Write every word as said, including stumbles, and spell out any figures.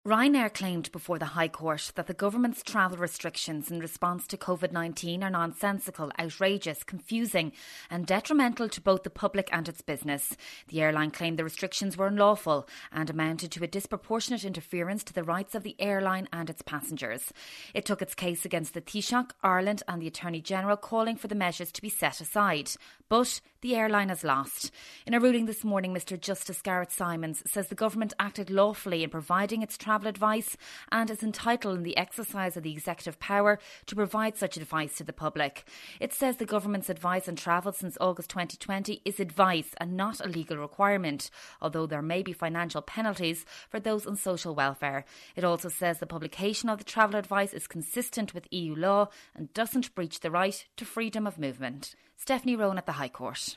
Ryanair claimed before the High Court that the government's travel restrictions in response to COVID nineteen are nonsensical, outrageous, confusing and detrimental to both the public and its business. The airline claimed the restrictions were unlawful and amounted to a disproportionate interference to the rights of the airline and its passengers. It took its case against the Taoiseach, Ireland and the Attorney-General, calling for the measures to be set aside. But the airline has lost. In a ruling this morning, Mr Justice Gareth Simons says the government acted lawfully in providing its travel advice and is entitled in the exercise of the executive power to provide such advice to the public. It says the government's advice on travel since August twenty twenty is advice and not a legal requirement, although there may be financial penalties for those on social welfare. It also says the publication of the travel advice is consistent with E U law and doesn't breach the right to freedom of movement. Stephanie Rowan at the High Court.